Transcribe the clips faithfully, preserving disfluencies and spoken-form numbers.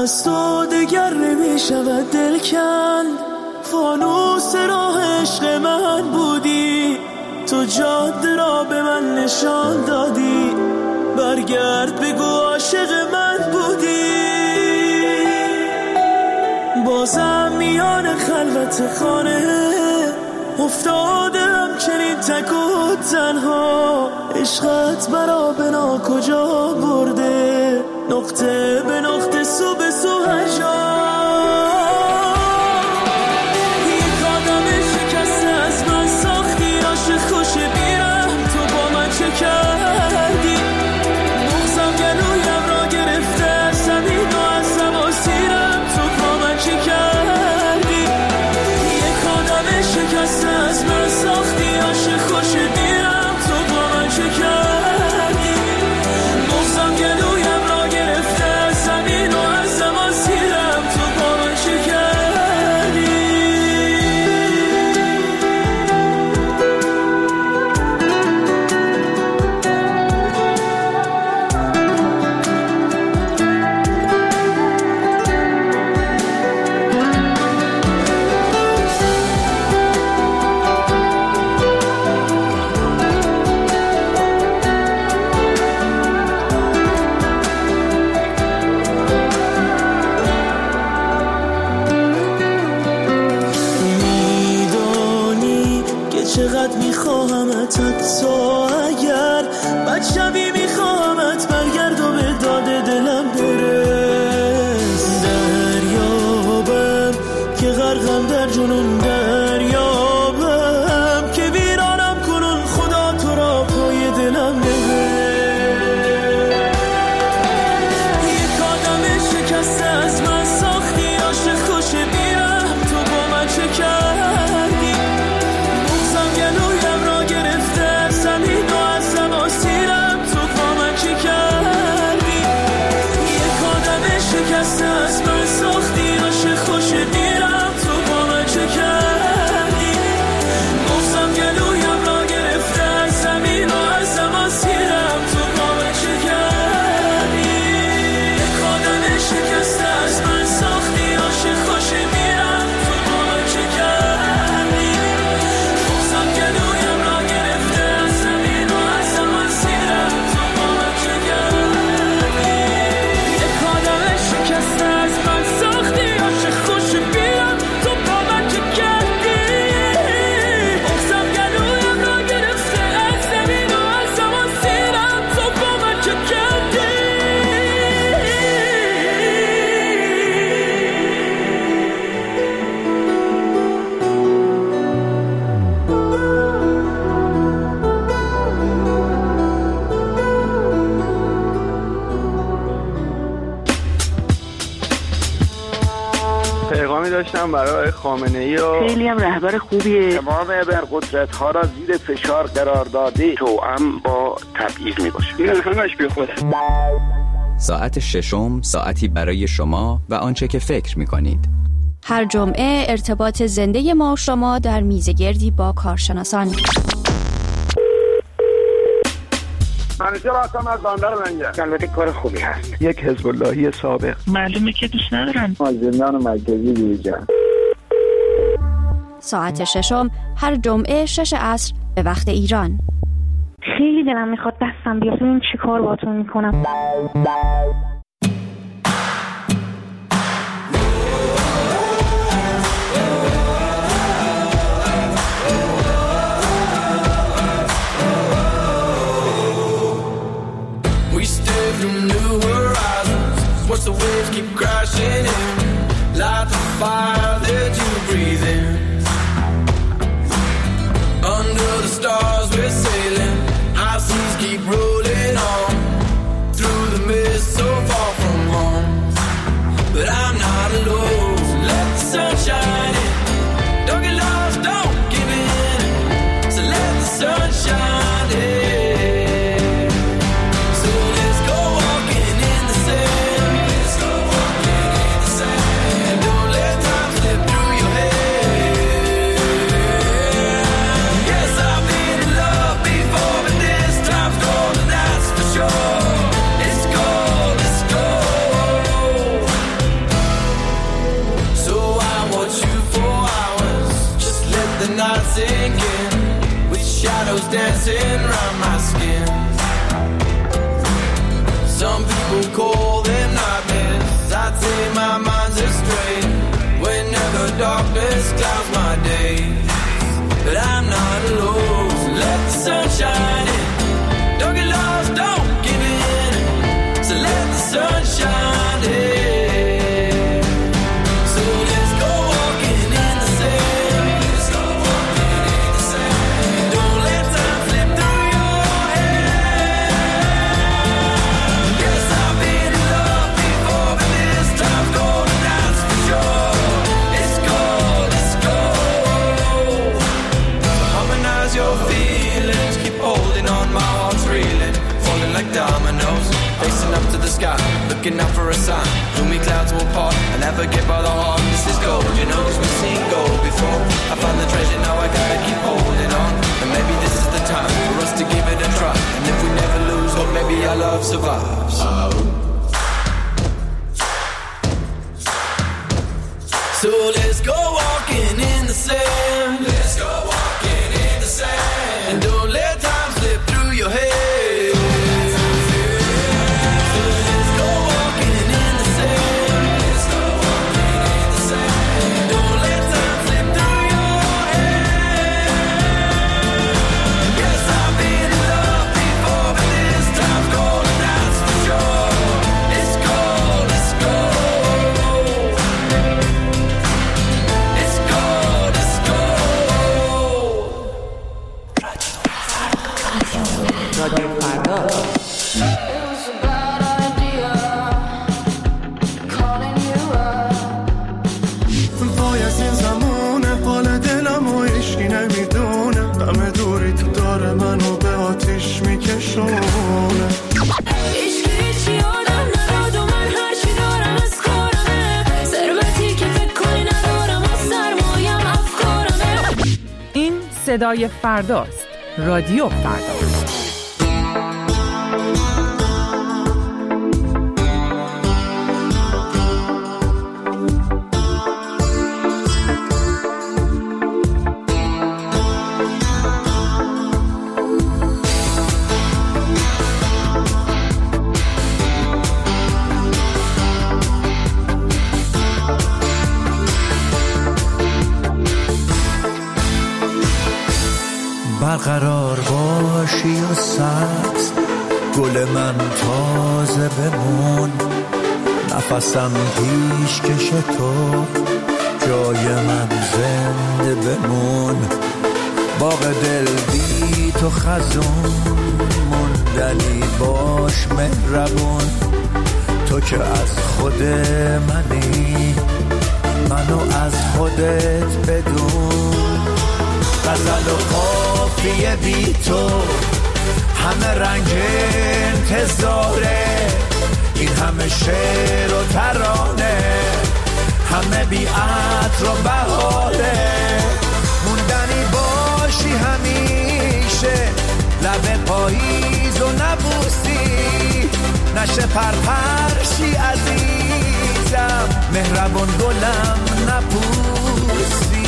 از تو دگر نمیشود دل کند، فانوس راه عشق من بودی، تو جاده را به من نشان دادی، برگرد بگو عاشق من بودی. بازم میان خلوت خانه افتادم چنین تک و تنها، عشقت برا بنا کجا برده، نقطه به نقطه سو به سو هر جا. یک آدم شکسته از من ساختی، عاشق خوش بیرم تو با من چه کردی، بغضم گلویم را گرفته از زمین و از زمان سیرم تو با من چه کردی. یک آدم شکسته از من ساختی، عاشق خوش بیرم تو با من چه کردی، بغضم گلویم را گرفته از زمین و از زمان سیرم تو با من چه کردی. چقدر میخواهمت، حتی اگر بچمی میخواهمت، برگرد و به داد دلم برس. دریابم که غرقم در جنون، دریابم که ویرانم کنون، خدا تو را پای دلم نهه. یک آدم شکسته از من ساختی، عاشق خوش بیرم تو با من چه کردی، گلویم را گرفته از زمین و از زمان سیرم تو با من چه کردی. یک آدم شکسته از من ساختی، عاشق خوش بیرم تو با من چه کردی، بغضم گلویم را گرفته از زمین و از زمان سیرم تو با من چه کردی. یک آدم شکسته از من ساختی، عاشق خوش بیرم تو با من چه کردی، بغضم گلویم را گرفته از زمین و از زمان سیرم تو با من چه کردی. یک آدم شکسته از من ساختی، عاشق خوش بیرم تو با من چه کردی، بغضم گلویم را گرفته از زمین و از زمان سیرم تو با من چه کردی. پیغامی داشتم برای خامنه‌ای و خیلی هم رهبر خوبیه، تمام ابرقدرت ها را زیر فشار قرار داده، توأم با تبعیض می باشه. این همش بی خوده. ساعت ششم، ساعتی برای شما و آنچه که فکر می کنید. هر جمعه ارتباط زنده ما و شما در میزگردی با کارشناسان. منیجر هستم از بندر منگه. البته کار خوبی هست. یک حزب اللهی سابق. معلومه که دوست ندارن. زندان مرکزی دیجان. ساعت ششم هر جمعه شش عصر به وقت ایران. خیلی دلم میخواد دستم بیاد ببینم چی کار باهاتون میکنم. Watch the waves keep crashing in, light the fire that you breathe in. Under the stars we're sailing, our seas keep rolling on, through the mist so far from home. But I'm not alone, so let the sun shine in. Don't get lost, don't give in, so let the sun shine in. Going people call them nightmares. I'd say my mind's astray whenever darkness clouds my days. But I'm not alone, so let the sun shine in. Don't get lost, don't give in. So let the sun shine in. So let's go walking in the sand. Let's go walking in the sand. Don't let time slip through your hand. Yes, I've been in love before, but this time's golden, that's for sure. It's gold, it's gold. So harmonize your feelings, keep holding on, my heart's reeling, falling like dominoes, facing up to the sky, looking out for a sign. Gloomy clouds will part, I never get by the heart. This is gold, you know, cause we've seen gold before. I found the treasure, now I gotta keep holding on. And maybe this is the time for us to give it a try. And if we never lose hope, maybe our love survives. So let's go walking in the sand. Let's go walking in the sand. And don't let time slip through your head. صدای فرداست. رادیو فردا. برقرار باشی و سبز، گل من تازه بمون، نفسم پیش کش تو، جای من زنده بمون. باغ دل بی تو خزون، موندنی باش مهربون، تو که از خود منی، منو از خودت بدون. غزل و قافیه بی تو، همه رنگ انتظاره، این همه شعر و ترانه، همه بی عطر و بهاره. موندنی باشی همیشه، لب پاییز و نبوسی، نشه پرپرشی عزیزم، مهربان گلم نپوسی.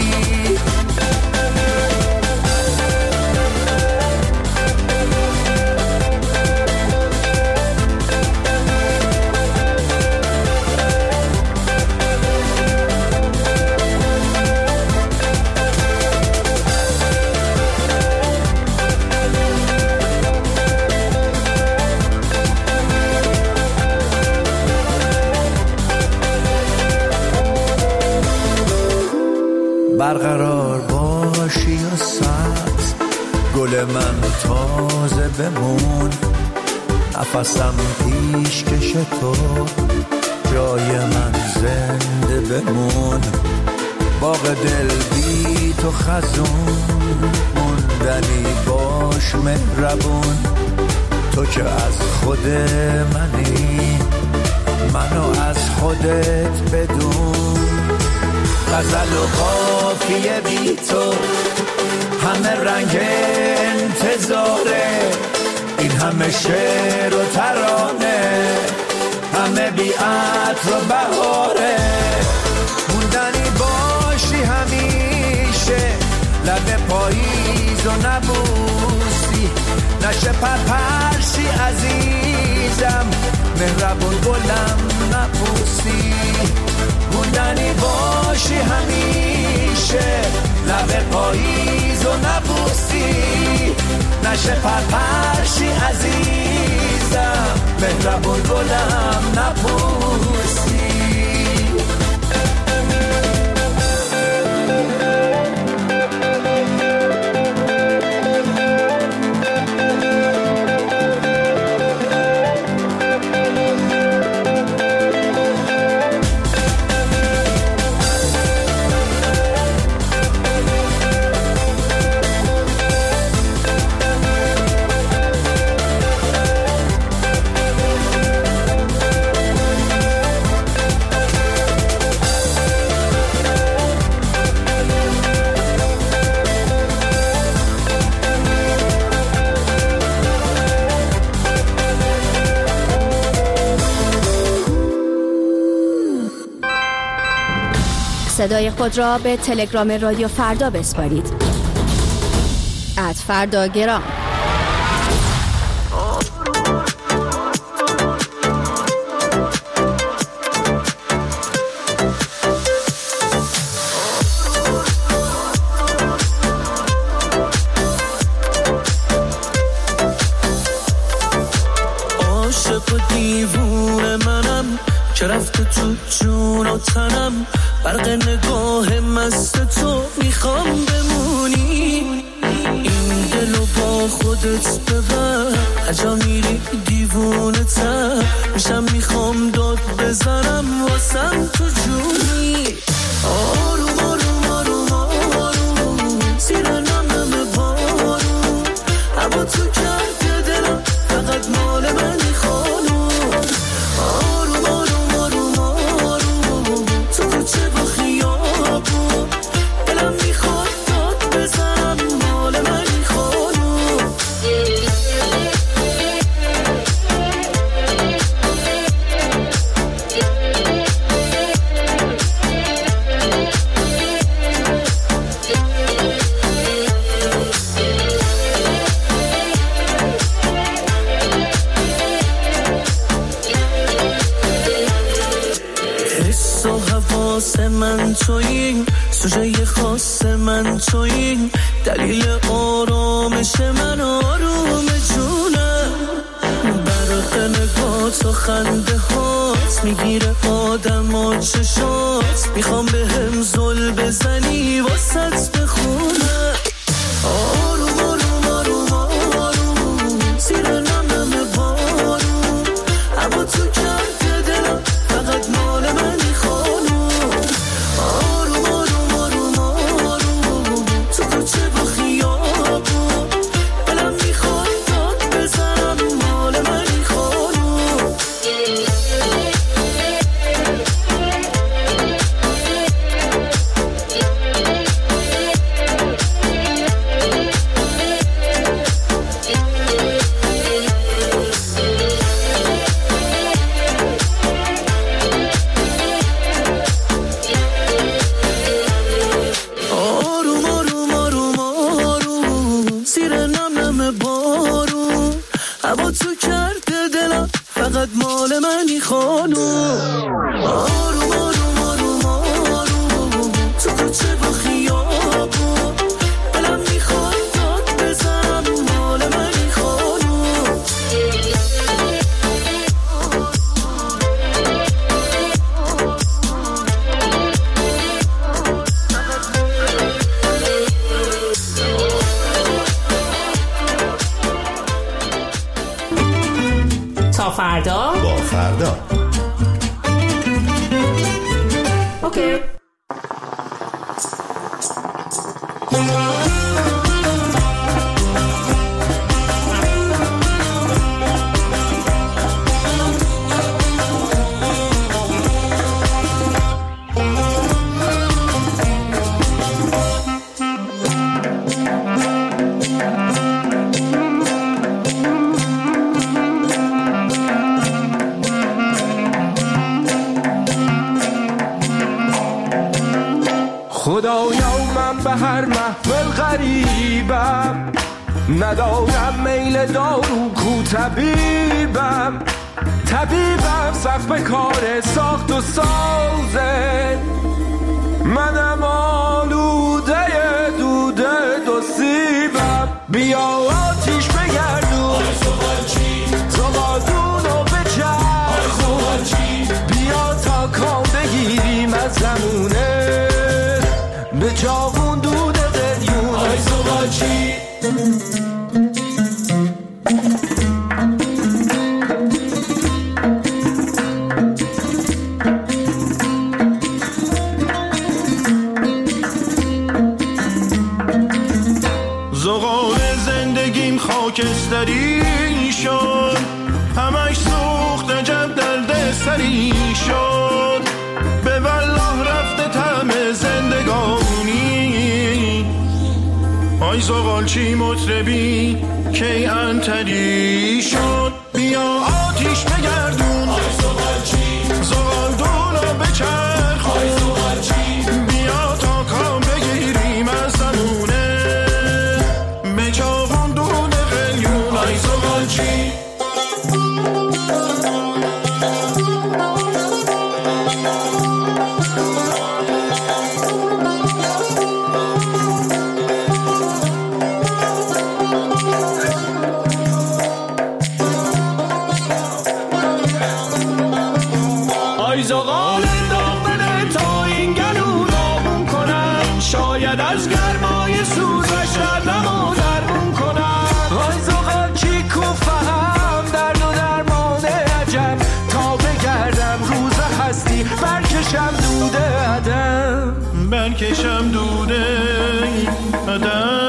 برقرار باشی و سبز، گل من تازه بمون، نفسم پیش کش تو، جای من زنده بمون. باغ دل بی تو خزون، موندنی باش مهربون، تو که از خود منی، منو از خودت بدون. غزل و قافیه بی تو، همه رنگ انتظاره، این همه شعر و ترانه، همه بی عطر و بهاره. موندنی باشی همیشه، لب پاییز و نبوسی، نشه پرپرشی عزیزم، مهربون گلم نپوسی، موندنی باشی همیشه، لب پاییز و نبوسی، نشه پرپرشی عزیزم، مهربون گلم نپوسی. صدای خود را به تلگرام رادیو فردا بسپارید. ات فردا گرام. عاشق و دیوونه منم که رفته تو جون و تنم، برق نگاه مست تو میخوام بمونی، این دلو با خودت ببر، هرجا میری دیوونه تر میشم، میخوام داد بزنم واسم تو جونی، آروم آروم آروم آروم زیر نمم بارون، هوا تو کرده دلم فقط مال منی خانوم، آروم آروم آروم آروم تو کوچه با خیابون، دلم میخواد داد بزنم مال منی خانوم. حس و حواس من تویی، سوژه خاص من تویی، دلیل آرامش من آروم جونم، برق نگات و خنده هات میگیره آدم و چشات، میخوام به هم زل بزنی واسط بخونم، آروم آروم آروم آروم زیر نمم بارون، هوا تو کرده دلم فقط مال منی خانوم، آروم آروم آروم آروم تو کوچه با خیابون، دلم میخواد داد بزنم مال منی خانوم. آروم آروم آروم آروم زیر نمم بارون، هوا تو کرده دلم فقط مال منی خانوم، آروم آروم آروم آروم تو کوچه با خیابون، دلم میخواد داد بزنم مال منی خانوم. تا فردا با فردا. اوکی. خدایا من به هر محفل غریبم، ندارم میل دارو کو طبیبم، طبیبم سخت به کار ساخت و سازه، منم آلوده دوده دو سیبم. بیا آتیش بگردون زغالدونو بچرخون، بیا تا کام بگیریم از زمونه به چاقون دود قلیون. آی زغالچی زغال زندگیم خاکستری شد، همش سوخت عجب دلده سری شد. به والله رفته طعم زندگانی، آی زغالچی مطربی کی انتری شد. بیا آتیش بگردون آی زغالچی، زغالدونو بچرخون، آی زغالچی بیا تا کام بگیریم از زمونه به چاقون دود قلیون. آی زغالچی زغال داغ بده تا این گلو داغون کنم، شاید از گرمای سوزش دردمو درمون کنم. آی زغالچی کو فهم درد و درمان عجب، تا بگردم روز هستی برکشم دوده عدم، برکشم دوده عدم.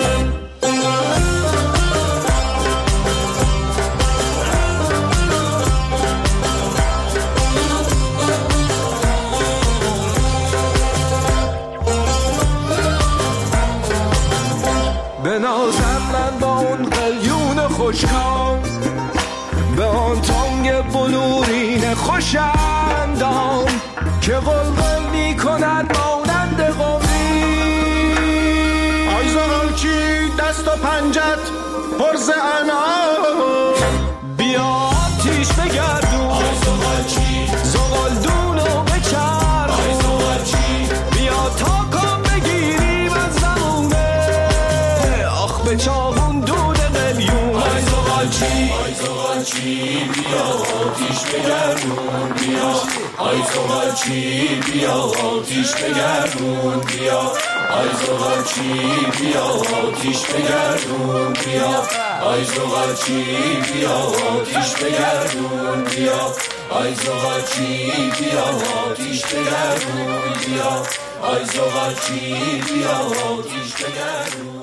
بنازم من با اون قلیون خوشکام، به آن تانگ بلورین خوشندام که قلقل می کند مانند قومی. آی زغالچی دست و پنجت پرز انعام، بیا آتیش بگردون آی زغالچی، زغالدونو بچرخون، آی زغالچی بیا تا کام بگیریم از زمونه آخ به چاقون دود قلیون. آی زغالچی، آی زغالچی بیا آتیش بگردون بیا، آی زغالچی بیا آتیش بگردون بیا، آی زغالچی بیا آتیش بگردون بیا، آی زغالچی بیا آتیش بگردون بیا، آی زغالچی بیا آتیش بگردون بیا، آی زغالچی بیا آتیش بگردون.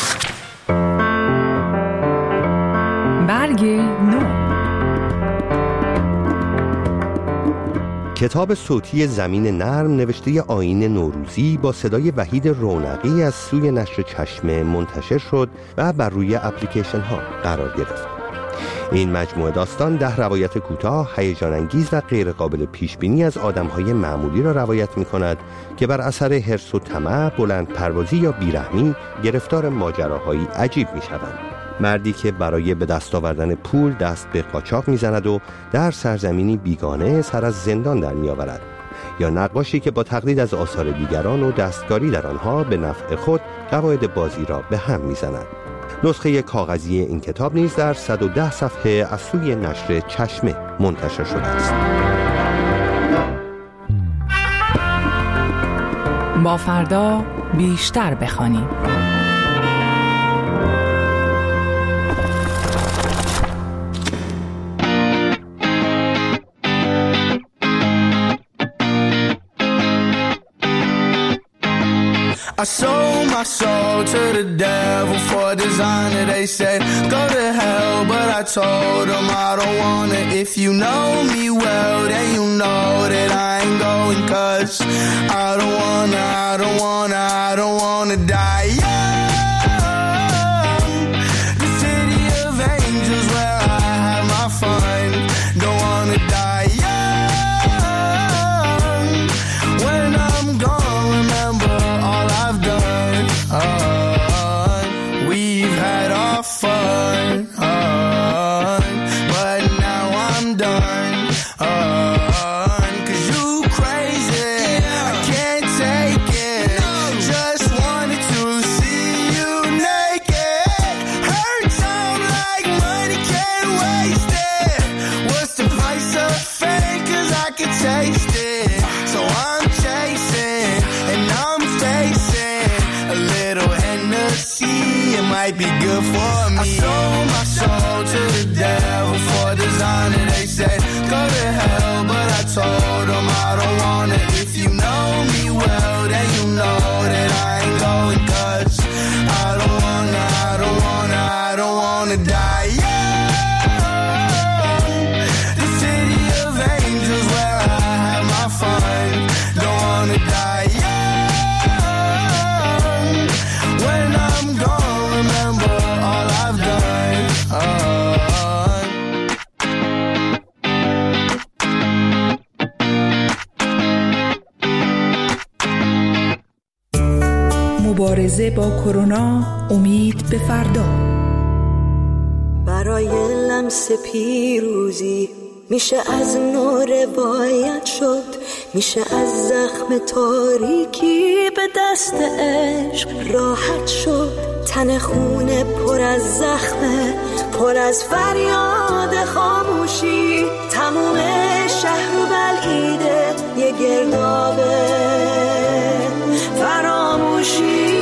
برگ نو، کتاب صوتی زمین نرم نوشته آیین نوروزی با صدای وحید رونقی از سوی نشر چشمه منتشر شد و بر روی اپلیکیشن ها قرار گرفت. این مجموعه داستان ده روایت کوتاه، هیجان انگیز و غیر قابل پیش بینی از آدم‌های معمولی را روایت می‌کند که بر اثر حرص و طمع، بلند پروازی یا بیرحمی گرفتار ماجراهایی عجیب می‌شوند. مردی که برای به دست آوردن پول دست به قاچاق می‌زند و در سرزمینی بیگانه سر از زندان در می‌آورد، یا نقاشی که با تقلید از آثار دیگران و دستکاری در آنها به نفع خود قواعد بازی را به هم می‌زند. نسخه کاغذی این کتاب نیز در صد و ده صفحه از سوی نشر چشمه منتشر شده است. با فردا بیشتر بخوانیم. I sold my soul to the devil for a designer. They said go to hell, but I told them I don't wanna. If you know me well, then you know that I ain't going, cause I don't wanna, I don't wanna, I don't wanna die young. The city of angels where I have my fun. Don't wanna die young. When I'm gone, remember all I've done. Uh, we've had our fun, uh, but now I'm مبارزه با کرونا، امید به فردا. برای لمس پیروزی میشه از نو روایت شد، میشه از زخم تاریکی به دست عشق راحت شد. تن خونه پر از زخمه، پر از فریاد خاموشی، تموم شهر و بلعیده یه گردابه فراموشی.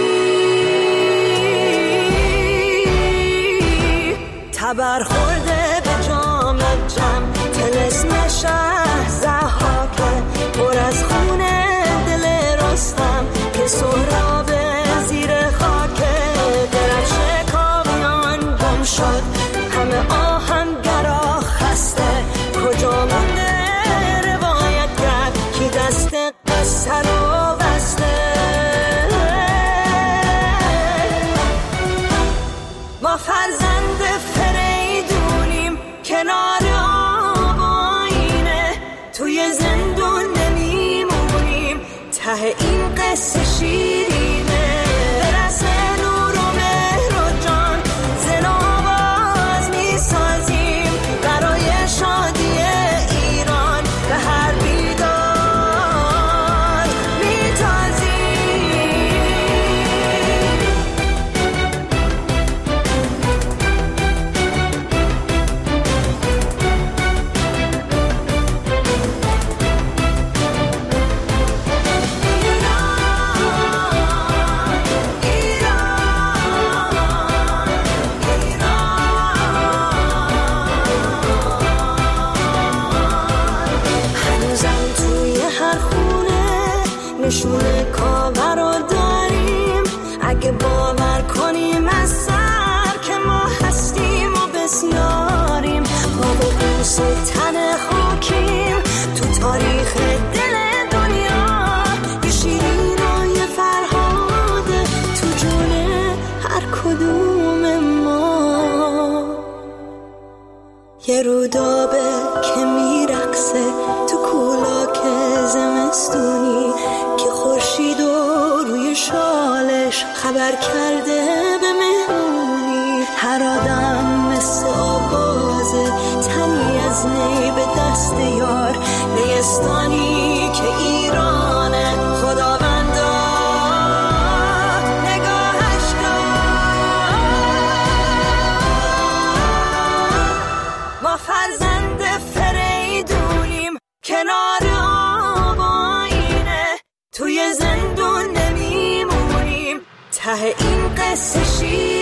تبر خورده به جام جم، طلسم شهر ضحاکه، پر از خونه دل رستم که سهراب زیر خاکه. درفش کاویان گم شد، همه آهنگرا خسته، کجا مونده روایتگر کی دست قصه رو بسته. ما فرزند فریدونیم کنار آب آینه، توی زندون نمیمونیم ته این قصه شیرینه. برس نور و مهر و جان زن آواز میسازیم، برای شادی ایران به هر بیدار میتازیم. نشونه کاور رو داریم، اگه باور کنیم از سر که ما هستیم و بسیاریم. ما با بوس تن خاکیم تو تاریخ دل دنیا، یه شیرین و یه فرهاده تو جون هر کدوم ما. یه رودابه که میرقصه تو کولاک زمستونی، که خورشید و روی شالش خبر کرده به مهمونی. هر آدم مثل آوازه، تنی از نی به دست یار، نیستانی که ایرانه خداوندا نگاهش کن. ما فرزند فریدونیم کنار آب آینه، توی زندون نمیمونیم ته این قصه شیر.